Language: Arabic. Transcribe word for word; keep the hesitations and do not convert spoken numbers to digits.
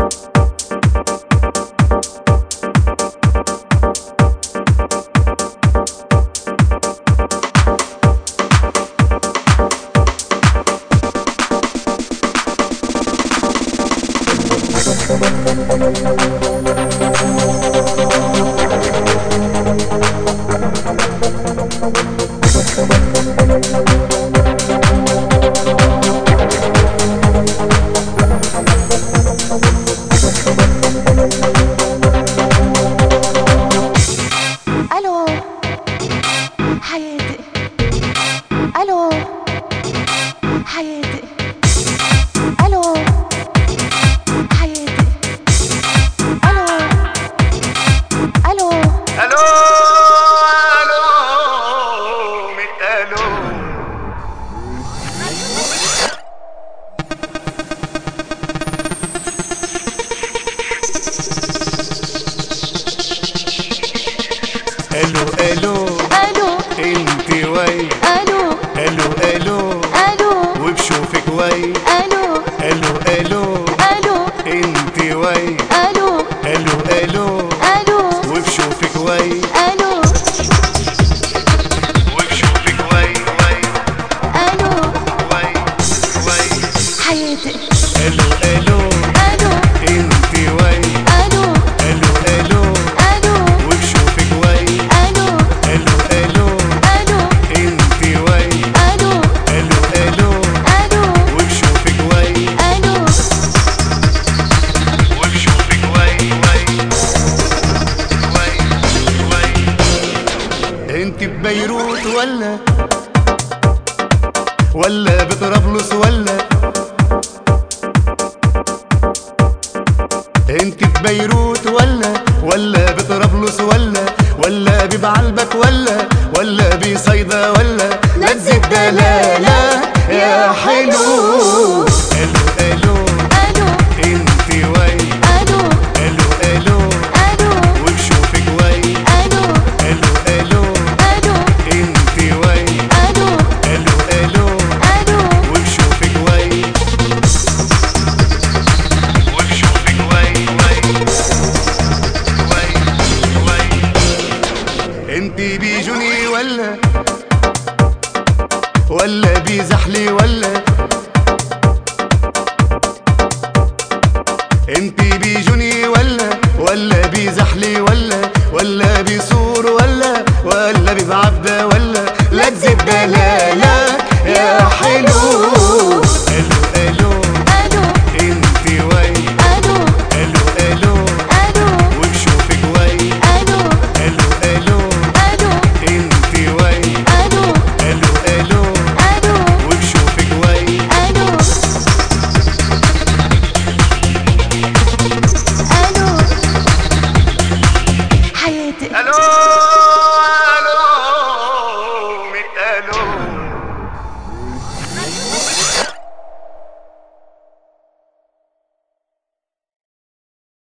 الو حياتي، الو حياتي، الو حياتي، الو الو الو الو ميت الو. الو الو الو انت وين؟ الو الو الو الو وبشوفك وين؟ الو الو الو الو انت وين؟ الو الو الو الو وبشوفك وين؟ الو وبشوفك وين وين الو وين وين حياتي، الو الو الو انت وين؟ الو الو الو الو وبشوفك وين؟ الو الو الو الو انت وين؟ الو الو الو الو وبشوفك وين؟ الو وبشوفك وين وين وين وين. انت ببيروت ولا ولا بطرابلس ولا؟ انت ببيروت ولا ولا بطرابلس ولا ولا ببعلبك ولا ولا بصيدا ولا؟ نزل الدلالة يا حلو. الو الو الو انت وين؟ الو الو الو الو وبشوفك وين؟ الو الو الو الو انت وين؟ الو الو الو الو وبشوفك وين؟ وبشوفك وين وين وين وين. انت بيجوني ولا ولا بيزحلي ولا؟ انت بيجوني ولا ولا بيزحلي ولا ولا بيصور ولا ولا ببعبدة